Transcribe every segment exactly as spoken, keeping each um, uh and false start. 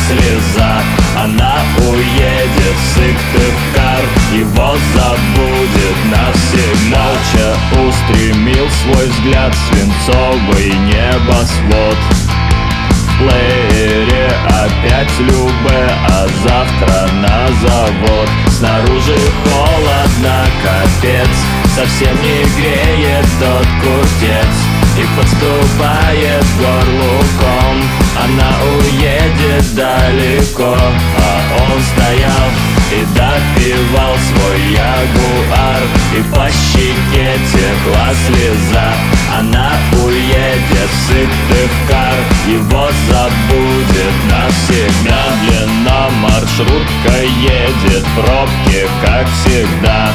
слеза. Она уедет в Сыктывкар, его забудет навсегда. Молча устремил свой взгляд в свинцовый небосвод. В плеере опять Любэ, а завтра на завод. Снаружи холодно, капец, совсем не греет тот куртец. И подступает горлуком, она уедет далеко. А он стоял и допивал свой ягуар, и по щеке текла слеза. Она уедет в Сыктывкар, его забудет навсегда. Медленно маршрутка едет, пробки как всегда.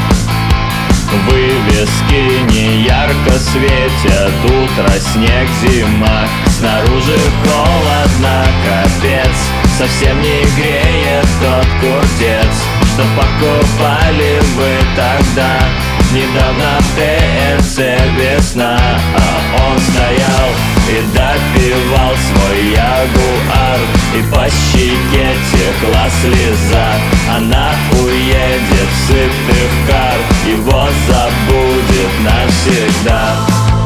Вывески неярко светят, утро, снег, зима. Снаружи холодно, капец, совсем не греет тот куртец, что покупали вы тогда, недавно в тэ эр цэ «Весна». А он стоял и допивал свой ягуар, и по щеке текла слеза. Она уедет в Сыктывкар, его забудет навсегда.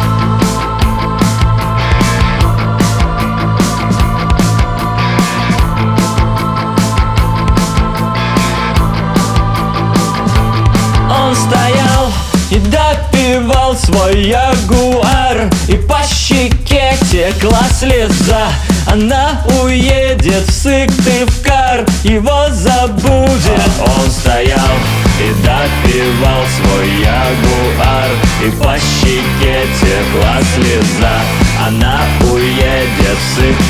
Он стоял и допивал свой ягуар, и по щеке текла слеза. Она уедет в Сыктывкар, его забудет. А он стоял и допивал свой ягуар, и по щеке текла слеза. Она уедет в Сыктывкар.